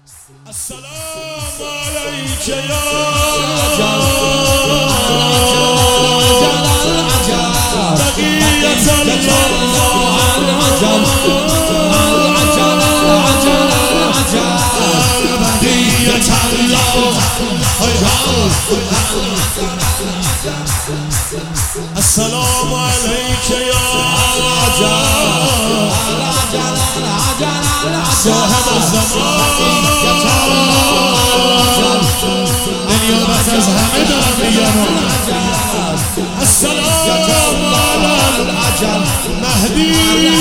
السلام عليك يا بقية السلام عليك يا صاحب الزمان نيابت از همه دارم میگم السلام على مهدی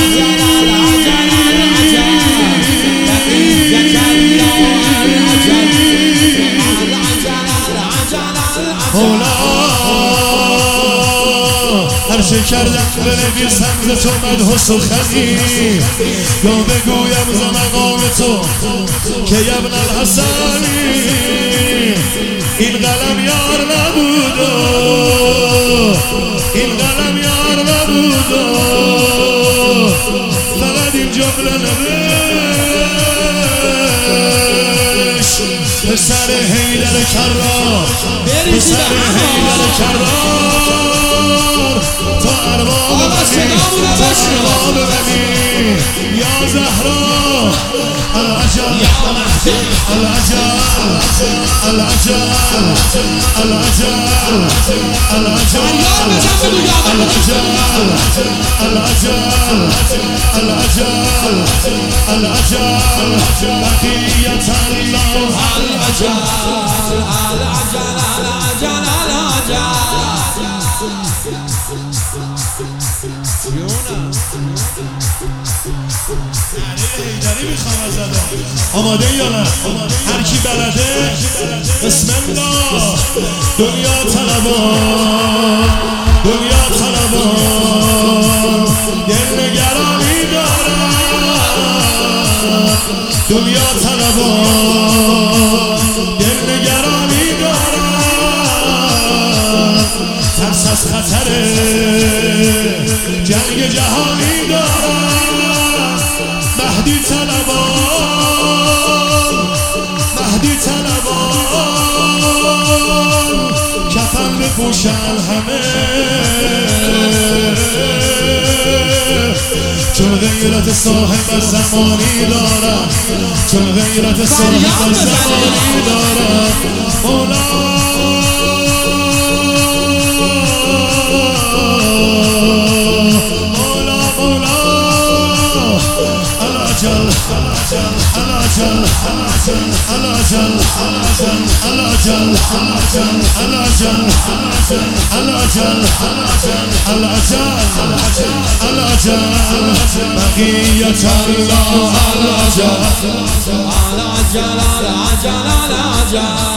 هر چه کردم بنویسم ز تو مدح و سخنی یا بگویم ز مقام تو که ابن الحسنی این قلم یار نبود این قلم یار نبود فقط این جمله نوشت پسر حیدر کرار پسر حیدر کرار تا ارباب بنی یا زهرا العجل العجل العجل العجل العجل العجل العجل بقية الله العجل آماده یا نه؟ هر کی بلده بسم الله دنیا طلبان دنیا طلبان دل نگرانی دارم دنیا طلبان دل نگرانی دارم ترس از خطر جنگ جهانی دارم مهدی طلبان مهدی طلبان کفن بپوشن همه چون غیرت صاحب زمانی دارم چون غیرت صاحب زمانی دارم مولا العجل العجل العجل العجل العجل العجل العجل بقية الله العجل العجل العجل